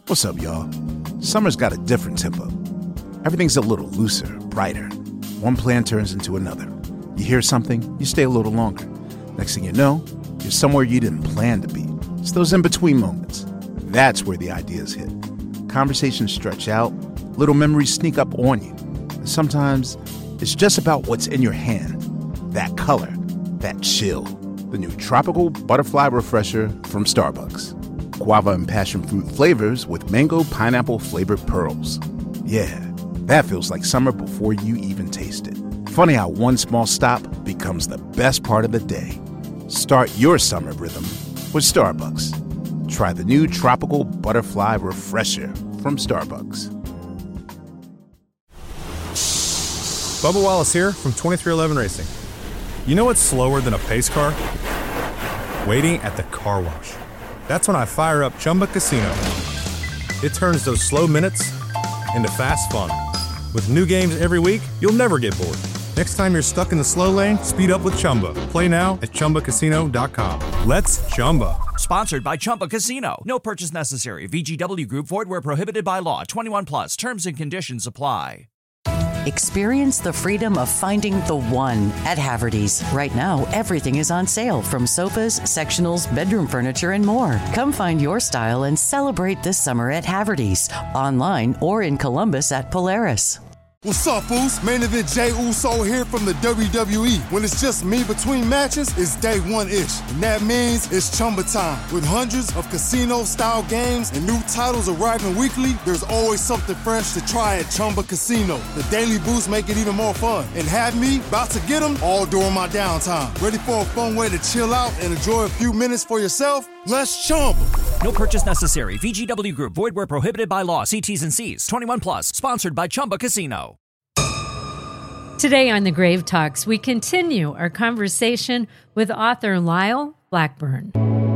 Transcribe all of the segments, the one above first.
What's up, y'all? Summer's got a different tempo. Everything's a little looser, brighter. One plan turns into another. You hear something, you stay a little longer. Next thing you know, you're somewhere you didn't plan to be. It's those in-between moments. That's where the ideas hit. Conversations stretch out, little memories sneak up on you. And sometimes it's just about what's in your hand. That color, that chill. The new Tropical Butterfly Refresher from Starbucks. Guava and passion fruit flavors with mango pineapple flavored pearls. Yeah, that feels like summer before you even taste it. Funny how one small stop becomes the best part of the day. Start your summer rhythm with Starbucks. Try the new Tropical Butterfly Refresher from Starbucks. Bubba Wallace here from 2311 Racing. You know what's slower than a pace car? Waiting at the car wash. That's when I fire up Chumba Casino. It turns those slow minutes into fast fun. With new games every week, you'll never get bored. Next time you're stuck in the slow lane, speed up with Chumba. Play now at ChumbaCasino.com. Let's Chumba. Sponsored by Chumba Casino. No purchase necessary. VGW Group. Void where prohibited by law. 21 plus. Terms and conditions apply. Experience the freedom of finding the one at Haverty's. Right now, everything is on sale, from sofas, sectionals, bedroom furniture, and more. Come find your style and celebrate this summer at Haverty's. Online or in Columbus at Polaris. What's up, Foos? Main event Jey Uso here from the WWE. When it's just me between matches, it's day one-ish. And that means it's Chumba time. With hundreds of casino-style games and new titles arriving weekly, there's always something fresh to try at Chumba Casino. The daily boosts make it even more fun. And have me about to get them all during my downtime. Ready for a fun way to chill out and enjoy a few minutes for yourself? Let's Chumba. No purchase necessary. VGW Group. Void where prohibited by law. See T's and C's. 21 plus. Sponsored by Chumba Casino. Today on the Grave Talks, we continue our conversation with author Lyle Blackburn.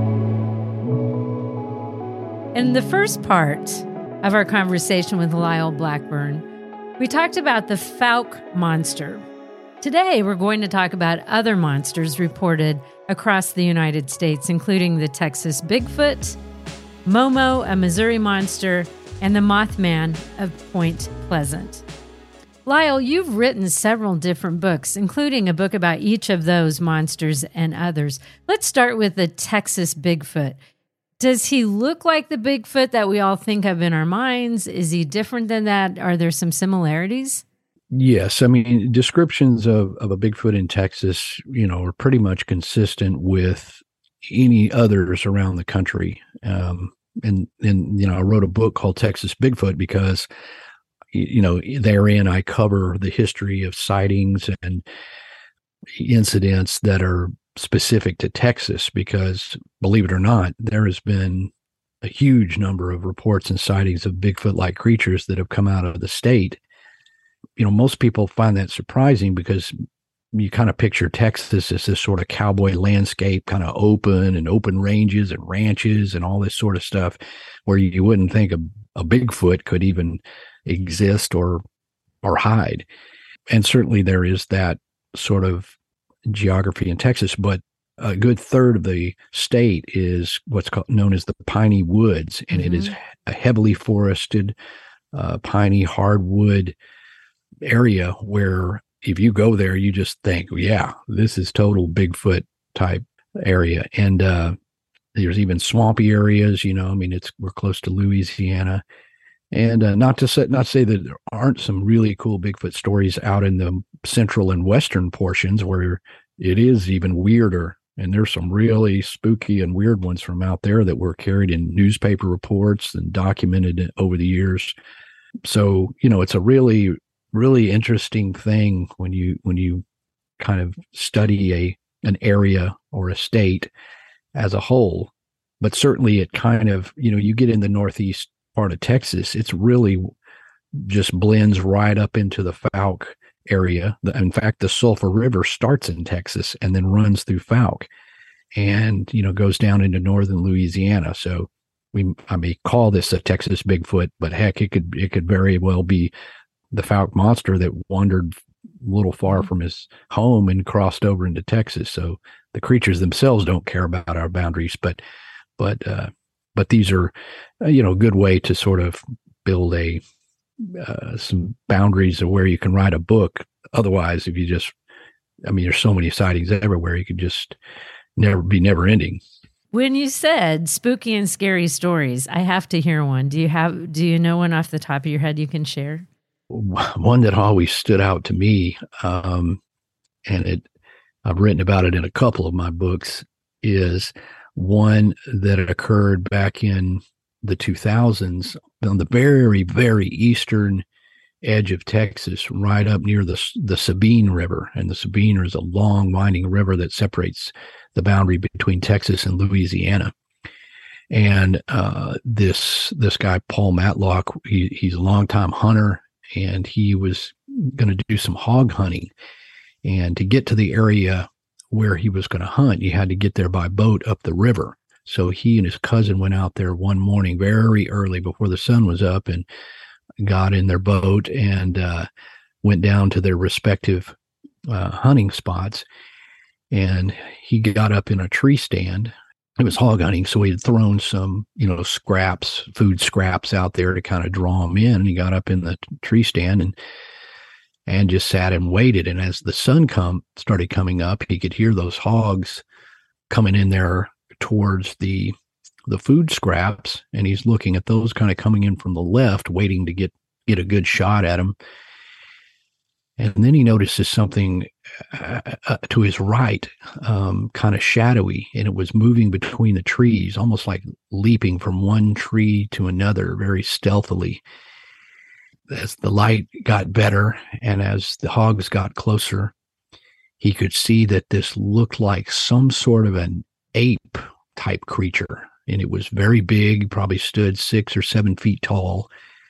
In the first part of our conversation with Lyle Blackburn, we talked about the Fouke monster. Today, we're going to talk about other monsters reported across the United States, including the Texas Bigfoot, Momo, a Missouri monster, and the Mothman of Point Pleasant. Lyle, you've written several different books, including a book about each of those monsters and others. Let's start with the Texas Bigfoot. Does he look like the Bigfoot that we all think of in our minds? Is he different than that? Are there some similarities? Yes. I mean, descriptions of a Bigfoot in Texas, are pretty much consistent with any others around the country. And I wrote a book called Texas Bigfoot because, therein I cover the history of sightings and incidents that are specific to Texas, because believe it or not, there has been a huge number of reports and sightings of Bigfoot-like creatures that have come out of the state. Most people find that surprising because you kind of picture Texas as this sort of cowboy landscape, kind of open ranges and ranches and all this sort of stuff, where you wouldn't think a Bigfoot could even exist or hide. And certainly there is that sort of geography in Texas, but a good third of the state is what's known as the piney woods, and it is a heavily forested, piney hardwood area where if you go there, you just think, yeah, this is total Bigfoot type area. And there's even swampy areas, we're close to Louisiana. And not to say that there aren't some really cool Bigfoot stories out in the central and western portions where it is even weirder. And there's some really spooky and weird ones from out there that were carried in newspaper reports and documented over the years. So, it's a really, really interesting thing when you kind of study an area or a state as a whole. But certainly it kind of, you get in the northeast part of Texas, it's really just blends right up into the Fouke area. In fact, the Sulphur River starts in Texas and then runs through Fouke and, goes down into northern Louisiana. So I may call this a Texas Bigfoot, but heck, it could very well be the Fouke monster that wandered a little far from his home and crossed over into Texas. So the creatures themselves don't care about our boundaries, but but these are, a good way to sort of build some boundaries of where you can write a book. Otherwise, if you just, there's so many sightings everywhere, you could just never ending. When you said spooky and scary stories, I have to hear one. Do you know one off the top of your head you can share? One that always stood out to me, and I've written about it in a couple of my books, is one that occurred back in the 2000s on the very, very eastern edge of Texas, right up near the Sabine River. And the Sabine is a long, winding river that separates the boundary between Texas and Louisiana. And this guy, Paul Matlock, he's a longtime hunter, and he was going to do some hog hunting. And to get to the area where he was going to hunt, you had to get there by boat up the river. So he and his cousin went out there one morning very early before the sun was up and got in their boat and went down to their respective hunting spots. And he got up in a tree stand. It was hog hunting, so he had thrown some, food scraps out there to kind of draw him in. And he got up in the tree stand and just sat and waited. And as the sun started coming up, he could hear those hogs coming in there towards the food scraps, and he's looking at those kind of coming in from the left, waiting to get a good shot at them. And then he notices something to his right, kind of shadowy, and it was moving between the trees, almost like leaping from one tree to another very stealthily. As the light got better and as the hogs got closer, he could see that this looked like some sort of an ape type creature. And it was very big, probably stood 6 or 7 feet tall.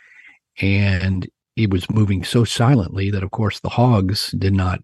And it was moving so silently that, of course, the hogs did not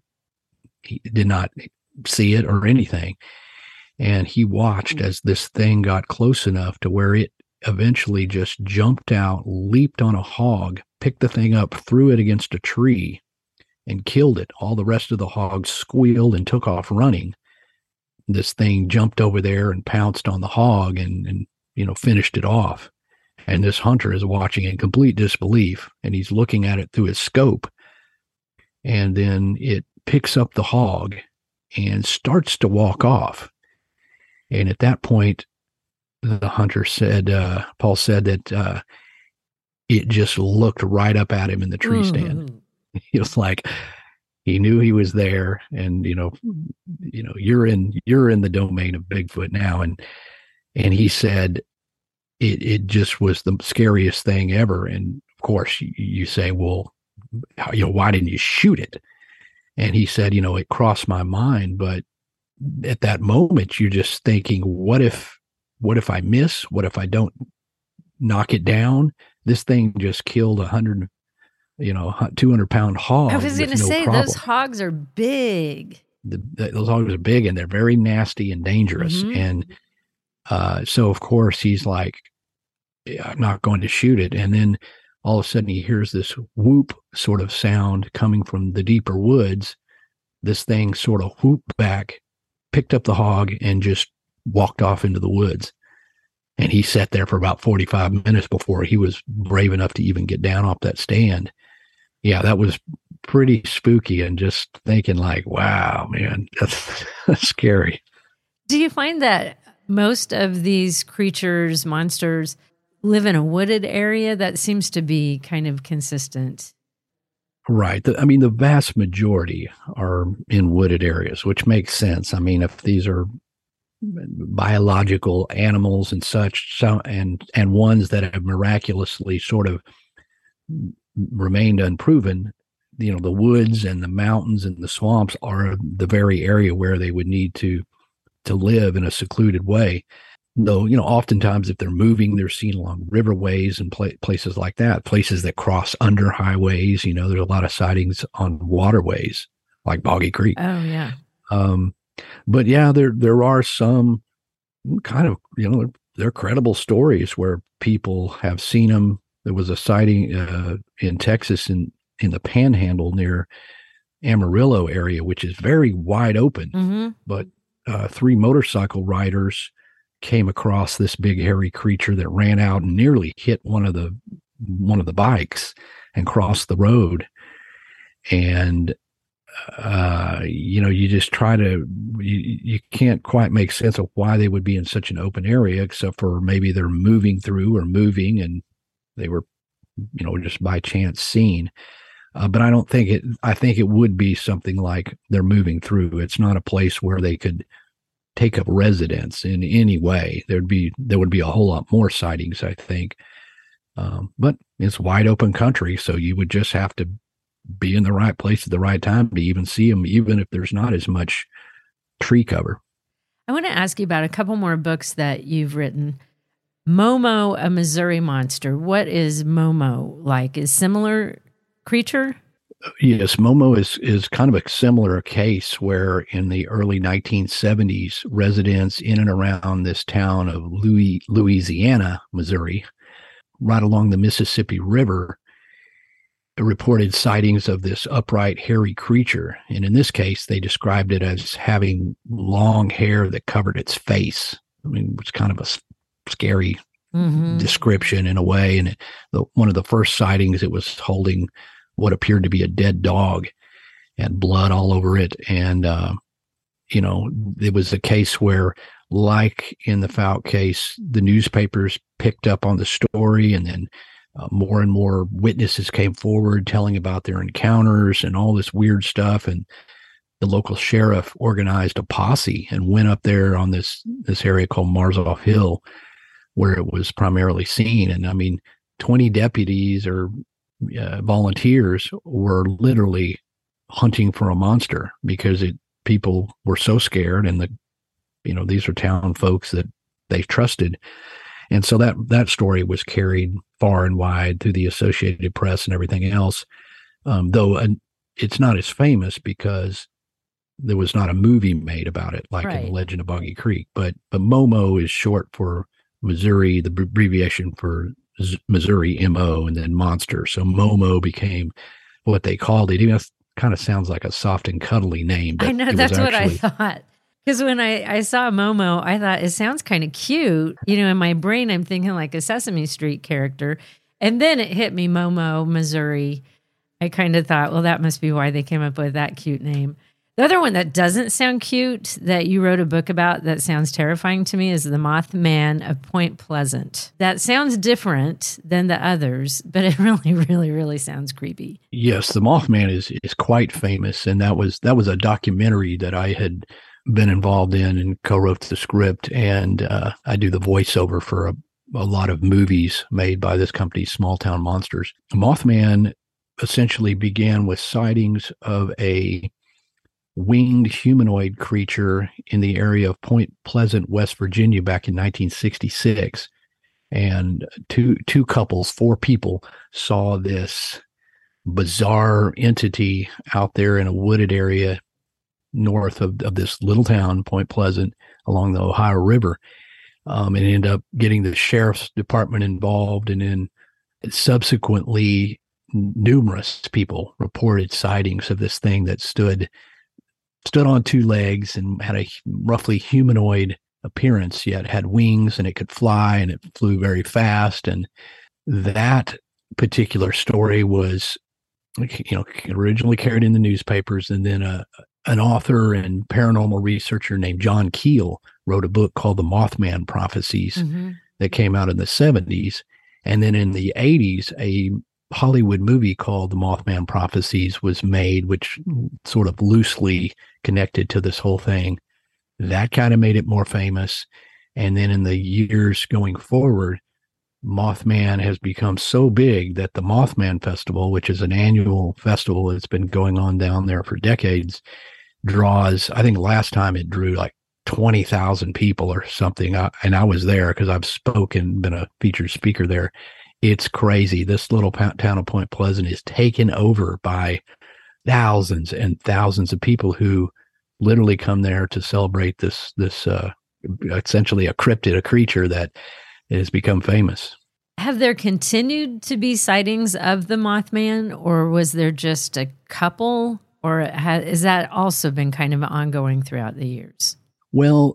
see it or anything. And he watched as this thing got close enough to where it eventually just jumped out, leaped on a hog, picked the thing up, threw it against a tree, and killed it. All the rest of the hogs squealed and took off running. This thing jumped over there and pounced on the hog and finished it off. And this hunter is watching in complete disbelief, and he's looking at it through his scope. And then it picks up the hog and starts to walk off. And at that point, the hunter said, Paul said that it just looked right up at him in the tree stand. He was like, he knew he was there, and you're in the domain of Bigfoot now, and he said it just was the scariest thing ever. And of course, you say, well, why didn't you shoot it? And he said, it crossed my mind, but at that moment, you're just thinking, what if I miss? What if I don't knock it down? This thing just killed 200-pound hog. I was going to say, those hogs are big. Those hogs are big, and they're very nasty and dangerous. Mm-hmm. And so, of course, he's like, I'm not going to shoot it. And then all of a sudden he hears this whoop sort of sound coming from the deeper woods. This thing sort of whooped back, picked up the hog, and just walked off into the woods. And he sat there for about 45 minutes before he was brave enough to even get down off that stand. Yeah, that was pretty spooky, and just thinking like, wow, man, that's scary. Do you find that most of these creatures, monsters, live in a wooded area? That seems to be kind of consistent. Right. The vast majority are in wooded areas, which makes sense. If these are biological animals and such, and ones that have miraculously sort of remained unproven, the woods and the mountains and the swamps are the very area where they would need to live in a secluded way. Though, oftentimes if they're moving, they're seen along riverways and places like that, places that cross under highways. There's a lot of sightings on waterways like Boggy Creek. Oh, yeah. But yeah, there are some kind of, they're credible stories where people have seen them. There was a sighting in Texas in the Panhandle near Amarillo area, which is very wide open. Mm-hmm. But 3 motorcycle riders came across this big hairy creature that ran out and nearly hit one of the bikes and crossed the road. And you just try to, you can't quite make sense of why they would be in such an open area, except for maybe they're moving through or moving and they were, just by chance seen. But I think it would be something like they're moving through. It's not a place where they could take up residence in any way. There would be a whole lot more sightings, I think. But it's wide open country, so you would just have to be in the right place at the right time to even see them, even if there's not as much tree cover. I want to ask you about a couple more books that you've written. Momo, a Missouri Monster. What is Momo like? Is similar creature? Yes, Momo is kind of a similar case where in the early 1970s, residents in and around this town of Louisiana, Missouri, right along the Mississippi River, reported sightings of this upright, hairy creature. And in this case, they described it as having long hair that covered its face. I mean, it's kind of a scary description in a way. And one of the first sightings, it was holding what appeared to be a dead dog and blood all over it. And, it was a case where, like in the Fouke case, the newspapers picked up on the story, and then more and more witnesses came forward telling about their encounters and all this weird stuff. And the local sheriff organized a posse and went up there on this area called Marzoff Hill, where it was primarily seen. And I mean, 20 deputies or volunteers were literally hunting for a monster because people were so scared, and these are town folks that they trusted. And so that story was carried far and wide through the Associated Press and everything else. Though it's not as famous because there was not a movie made about it, like in The Legend of Boggy Creek. But Momo is short for Missouri, the abbreviation for Missouri, MO, and then monster. So Momo became what they called it. Even kind of sounds like a soft and cuddly name. I know, that's what I thought. Because when I saw Momo, I thought it sounds kind of cute. In my brain, I'm thinking like a Sesame Street character. And then it hit me, Momo, Missouri. I kind of thought, well, that must be why they came up with that cute name. The other one that doesn't sound cute that you wrote a book about that sounds terrifying to me is the Mothman of Point Pleasant. That sounds different than the others, but it really, really, really sounds creepy. Yes, the Mothman is quite famous. And that was a documentary that I had been involved in and co-wrote the script, and I do the voiceover for a lot of movies made by this company, Small Town Monsters. Mothman essentially began with sightings of a winged humanoid creature in the area of Point Pleasant, West Virginia back in 1966. And two couples, 4 people, saw this bizarre entity out there in a wooded area north of this little town, Point Pleasant, along the Ohio River, and ended up getting the sheriff's department involved. And then subsequently, numerous people reported sightings of this thing that stood on 2 legs and had a roughly humanoid appearance, yet had wings, and it could fly, and it flew very fast. And that particular story was, originally carried in the newspapers, and then an author and paranormal researcher named John Keel wrote a book called The Mothman Prophecies that came out in the 70s. And then in the 80s, a Hollywood movie called The Mothman Prophecies was made, which sort of loosely connected to this whole thing. That kind of made it more famous. And then in the years going forward, Mothman has become so big that the Mothman Festival, which is an annual festival that's been going on down there for decades, draws, I think last time it drew like 20,000 people or something. And I was there because I've spoken, been a featured speaker there. It's crazy. This little town of Point Pleasant is taken over by thousands and thousands of people who literally come there to celebrate this essentially a cryptid, a creature that has become famous. Have there continued to be sightings of the Mothman, or was there just a couple, or has that also been kind of ongoing throughout the years? Well,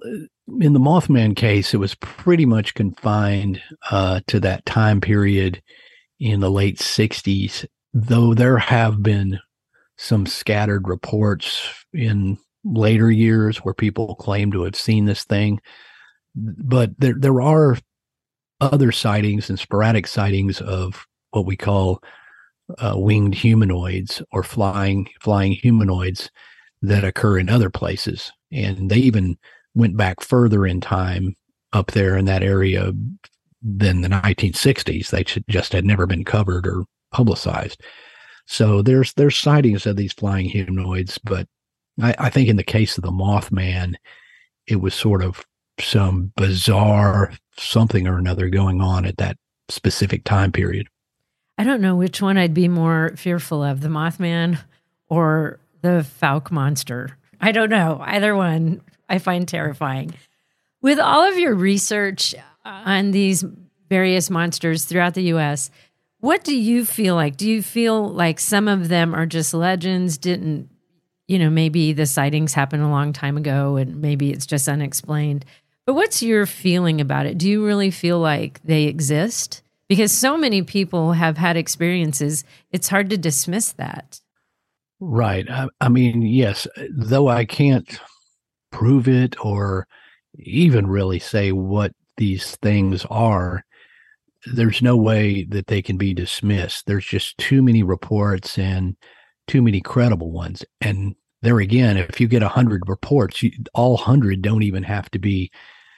In the Mothman case, it was pretty much confined to that time period in the late 60s, though there have been some scattered reports in later years where people claim to have seen this thing. But there are other sightings and sporadic sightings of what we call winged humanoids or flying humanoids that occur in other places. And they even went back further in time up there in that area than the 1960s. They just had never been covered or publicized. So there's sightings of these flying humanoids, but I think in the case of the Mothman, it was sort of some bizarre something or another going on at that specific time period. I don't know which one I'd be more fearful of, the Mothman or the Fouke monster. I don't know. Either one I find terrifying. With all of your research on these various monsters throughout the U.S., what do you feel like? Do you feel like some of them are just legends? Maybe the sightings happened a long time ago and maybe it's just unexplained. But what's your feeling about it? Do you really feel like they exist? Because so many people have had experiences, it's hard to dismiss that. Right. I mean, yes, though I can't prove it or even really say what these things are, there's no way that they can be dismissed. There's just too many reports and too many credible ones. And there again, if you get 100 reports, all 100 don't even have to be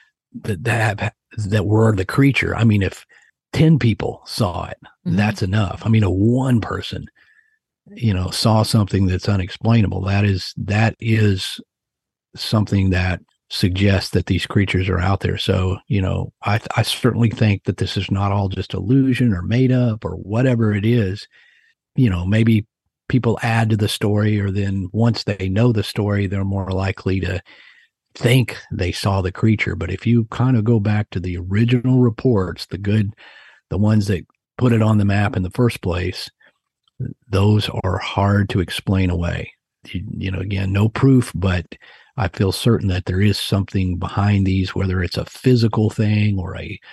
that were the creature. I mean, if 10 people saw it, that's enough. I mean, one person, saw something that's unexplainable. That is something that suggests that these creatures are out there. So, I certainly think that this is not all just illusion or made up or whatever it is. Maybe people add to the story, or then once they know the story, they're more likely to think they saw the creature. But if you kind of go back to the original reports, the ones that put it on the map in the first place, those are hard to explain away. Again, no proof, but I feel certain that there is something behind these, whether it's a physical thing or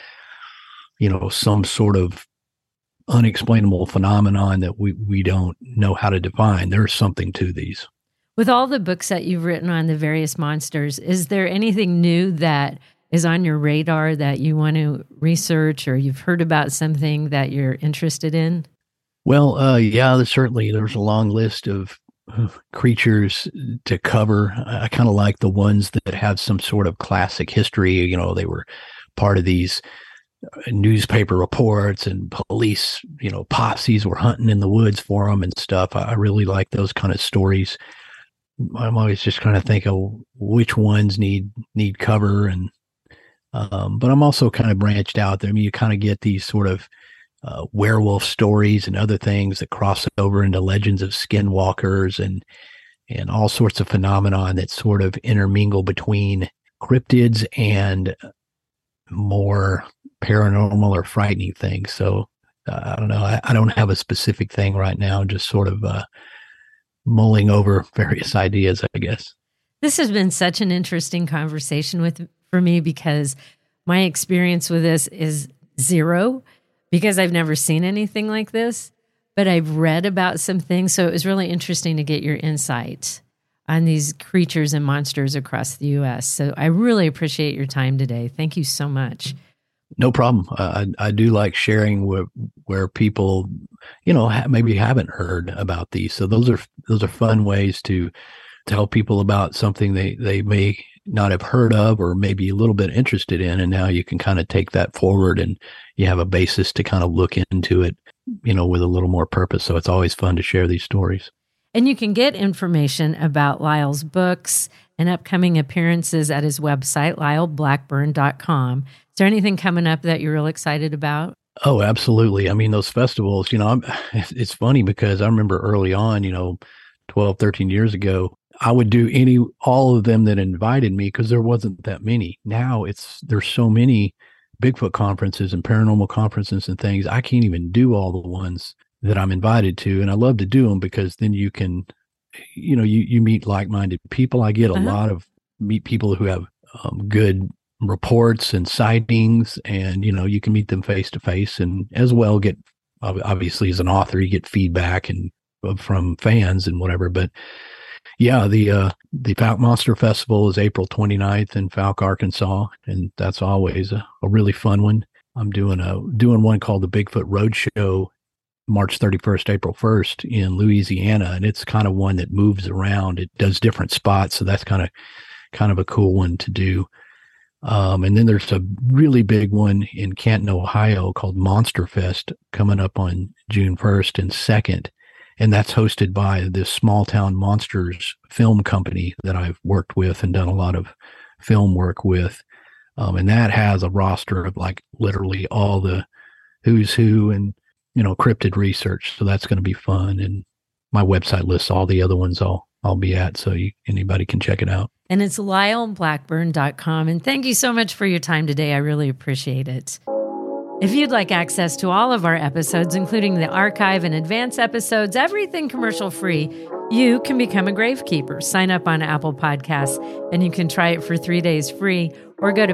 some sort of unexplainable phenomenon that we don't know how to define. There's something to these. With all the books that you've written on the various monsters, is there anything new that is on your radar that you want to research, or you've heard about something that you're interested in? Well, yeah, there's a long list of creatures to cover. I kind of like the ones that have some sort of classic history. They were part of these newspaper reports, and police, posses were hunting in the woods for them and stuff. I really like those kind of stories. I'm always just kind of think of which ones need cover, and but I'm also kind of branched out there. I mean, you kind of get these sort of werewolf stories and other things that cross over into legends of skinwalkers and all sorts of phenomenon that sort of intermingle between cryptids and more paranormal or frightening things. So I don't know. I don't have a specific thing right now, just sort of mulling over various ideas, I guess. This has been such an interesting conversation for me, because my experience with this is zero, because I've never seen anything like this, but I've read about some things. So it was really interesting to get your insight on these creatures and monsters across the U.S. So I really appreciate your time today. Thank you so much. No problem. I do like sharing where people, maybe haven't heard about these. So those are fun ways to tell people about something they may not have heard of, or maybe a little bit interested in. And now you can kind of take that forward and you have a basis to kind of look into it, with a little more purpose. So it's always fun to share these stories. And you can get information about Lyle's books and upcoming appearances at his website, lyleblackburn.com. Is there anything coming up that you're real excited about? Oh, absolutely. I mean, those festivals, it's funny because I remember early on, 12, 13 years ago, I would do all of them that invited me because there wasn't that many. Now there's so many Bigfoot conferences and paranormal conferences and things. I can't even do all the ones that I'm invited to. And I love to do them because then you can, you meet like-minded people. I get a lot of meet people who have good reports and sightings, and you can meet them face to face, and as well get, obviously as an author, you get feedback and from fans and whatever. But yeah, the Fouke Monster Festival is April 29th in Fouke, Arkansas, and that's always a really fun one. I'm doing one called the Bigfoot Roadshow, March 31st, April 1st in Louisiana, and it's kind of one that moves around. It does different spots, so that's kind of a cool one to do. And then there's a really big one in Canton, Ohio called Monster Fest coming up on June 1st and 2nd. And that's hosted by this Small Town Monsters film company that I've worked with and done a lot of film work with. And that has a roster of like literally all the who's who and, cryptid research. So that's going to be fun. And my website lists all the other ones I'll be at. So anybody can check it out. And it's LyleBlackburn.com. And thank you so much for your time today. I really appreciate it. If you'd like access to all of our episodes, including the archive and advance episodes, everything commercial free, you can become a Gravekeeper. Sign up on Apple Podcasts, and you can try it for 3 days free, or go to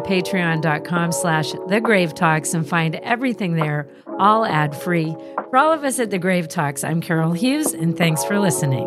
patreon.com/thegravetalks and find everything there, all ad free. For all of us at The Grave Talks, I'm Carol Hughes, and thanks for listening.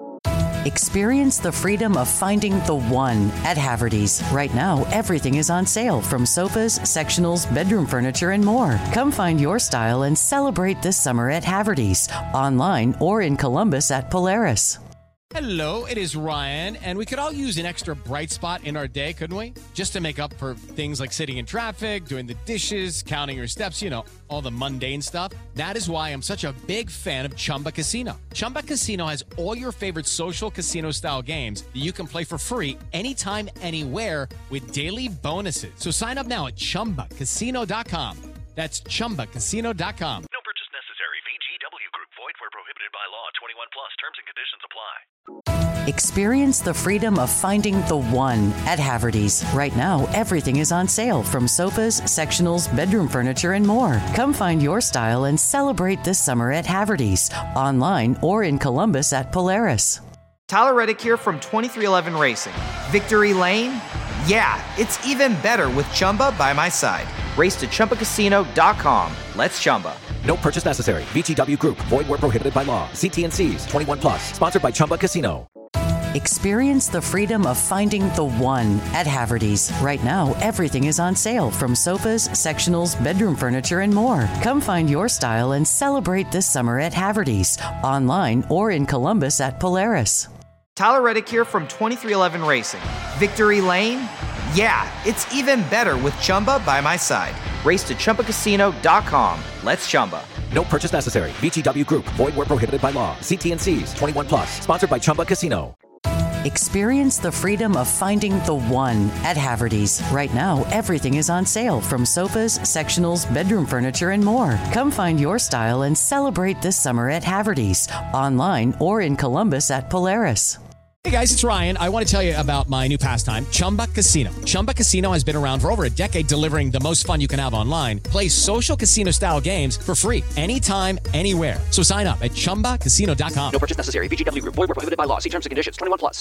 Experience the freedom of finding the one at Haverty's. Right now, everything is on sale, from sofas, sectionals, bedroom furniture, and more. Come find your style and celebrate this summer at Haverty's, online or in Columbus at Polaris. Hello, it is Ryan, and we could all use an extra bright spot in our day, couldn't we? Just to make up for things like sitting in traffic, doing the dishes, counting your steps, all the mundane stuff. That is why I'm such a big fan of Chumba Casino. Chumba Casino has all your favorite social casino-style games that you can play for free anytime, anywhere with daily bonuses. So sign up now at ChumbaCasino.com. That's ChumbaCasino.com. No purchase necessary. VGW Group. Void where prohibited by law. 21 plus. Terms and conditions apply. Experience the freedom of finding the one at Haverty's. Right now, everything is on sale, from sofas, sectionals, bedroom furniture, and more. Come find your style and celebrate this summer at Haverty's, online or in Columbus at Polaris. Tyler Reddick here from 2311 Racing. Victory Lane? Yeah, it's even better with Chumba by my side. Race to ChumbaCasino.com. Let's Chumba. No purchase necessary. VGW Group. Void where prohibited by law. See T&Cs. 21 plus. Sponsored by Chumba Casino. Experience the freedom of finding the one at Haverty's. Right now, everything is on sale, from sofas, sectionals, bedroom furniture, and more. Come find your style and celebrate this summer at Haverty's, online or in Columbus at Polaris. Tyler Reddick here from 2311 Racing. Victory Lane? Yeah, it's even better with Chumba by my side. Race to ChumbaCasino.com. Let's Chumba. No purchase necessary. VGW Group. Void where prohibited by law. See T&Cs. 21 plus. Sponsored by Chumba Casino. Experience the freedom of finding the one at Haverty's. Right now, everything is on sale, from sofas, sectionals, bedroom furniture, and more. Come find your style and celebrate this summer at Haverty's, online or in Columbus at Polaris. Hey guys, it's Ryan. I want to tell you about my new pastime, Chumba Casino. Chumba Casino has been around for over a decade, delivering the most fun you can have online. Play social casino-style games for free anytime, anywhere. So sign up at ChumbaCasino.com. No purchase necessary. VGW Group. Void where prohibited by law. See terms and conditions. 21 plus.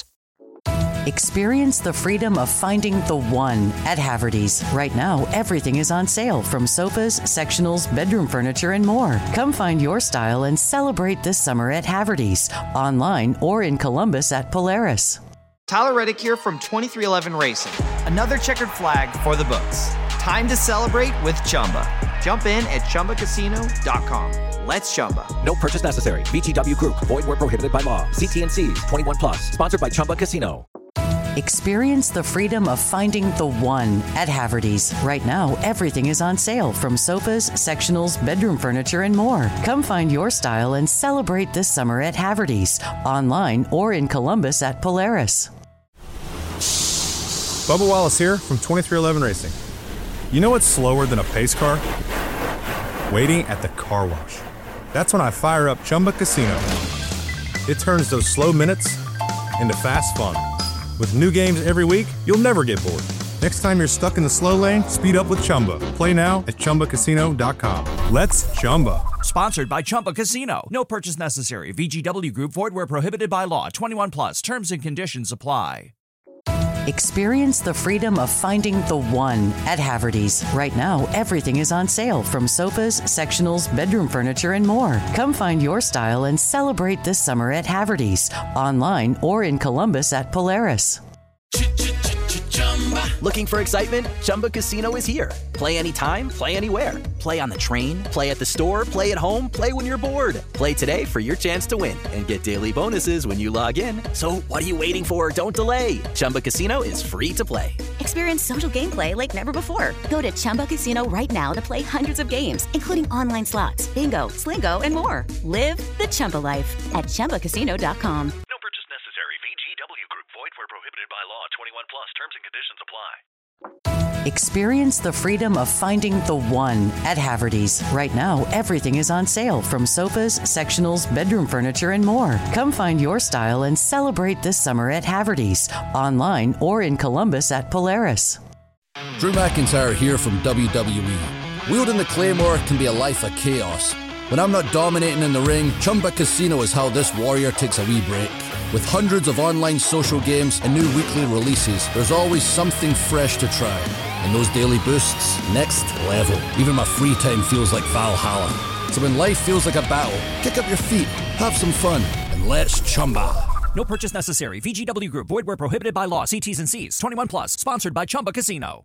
Experience the freedom of finding the one at Haverty's. Right now, everything is on sale, from sofas, sectionals, bedroom furniture, and more. Come find your style and celebrate this summer at Haverty's, online or in Columbus at Polaris. Tyler Reddick here from 2311 Racing. Another checkered flag for the books. Time to celebrate with Chumba. Jump in at ChumbaCasino.com. Let's Chumba. No purchase necessary. VGW Group. Void where prohibited by law. See T&Cs. 21 plus. Sponsored by Chumba Casino. Experience the freedom of finding the one at Haverty's. Right now, everything is on sale, from sofas, sectionals, bedroom furniture, and more. Come find your style and celebrate this summer at Haverty's, online or in Columbus at Polaris. Bubba Wallace here from 2311 Racing. You know what's slower than a pace car? Waiting at the car wash. That's when I fire up Chumba Casino. It turns those slow minutes into fast fun. With new games every week, you'll never get bored. Next time you're stuck in the slow lane, speed up with Chumba. Play now at ChumbaCasino.com. Let's Chumba. Sponsored by Chumba Casino. No purchase necessary. VGW Group. Void where prohibited by law. 21 plus. Terms and conditions apply. Experience the freedom of finding the one at Haverty's. Right now, everything is on sale, from sofas, sectionals, bedroom furniture, and more. Come find your style and celebrate this summer at Haverty's, online or in Columbus at Polaris. Looking for excitement? Chumba Casino is here. Play anytime, play anywhere. Play on the train, play at the store, play at home, play when you're bored. Play today for your chance to win and get daily bonuses when you log in. So what are you waiting for? Don't delay. Chumba Casino is free to play. Experience social gameplay like never before. Go to Chumba Casino right now to play hundreds of games, including online slots, bingo, Slingo, and more. Live the Chumba life at ChumbaCasino.com. No purchase necessary. VGW Group. Void where prohibited by law. 21 plus. Terms and conditions apply. Experience the freedom of finding the one at Haverty's. Right now, everything is on sale, from sofas, sectionals, bedroom furniture, and more. Come find your style and celebrate this summer at Haverty's, online or in Columbus at Polaris. Drew McIntyre here from WWE. Wielding the Claymore can be a life of chaos. When I'm not dominating in the ring, Chumba Casino is how this warrior takes a wee break. With hundreds of online social games and new weekly releases, there's always something fresh to try. And those daily boosts, next level. Even my free time feels like Valhalla. So when life feels like a battle, kick up your feet, have some fun, and let's Chumba. No purchase necessary. VGW Group. Void where prohibited by law. See T's and C's. 21 plus. Sponsored by Chumba Casino.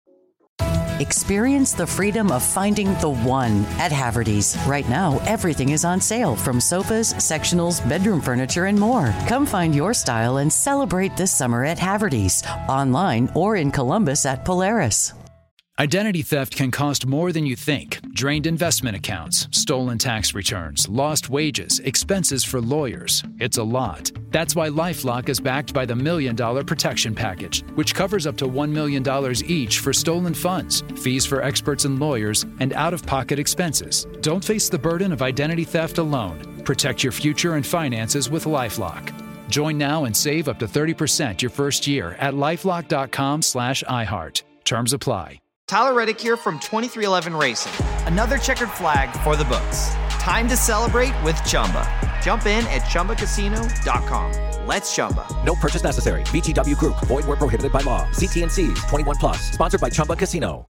Experience the freedom of finding the one at Haverty's. Right now, everything is on sale, from sofas, sectionals, bedroom furniture, and more. Come find your style and celebrate this summer at Haverty's, online or in Columbus at Polaris. Identity theft can cost more than you think. Drained investment accounts, stolen tax returns, lost wages, expenses for lawyers. It's a lot. That's why LifeLock is backed by the $1 Million Protection Package, which covers up to $1 million each for stolen funds, fees for experts and lawyers, and out-of-pocket expenses. Don't face the burden of identity theft alone. Protect your future and finances with LifeLock. Join now and save up to 30% your first year at LifeLock.com/iHeart. Terms apply. Tyler Reddick here from 2311 Racing. Another checkered flag for the books. Time to celebrate with Chumba. Jump in at ChumbaCasino.com. Let's Chumba. No purchase necessary. VGW Group. Void where prohibited by law. See T&Cs. 21 plus. Sponsored by Chumba Casino.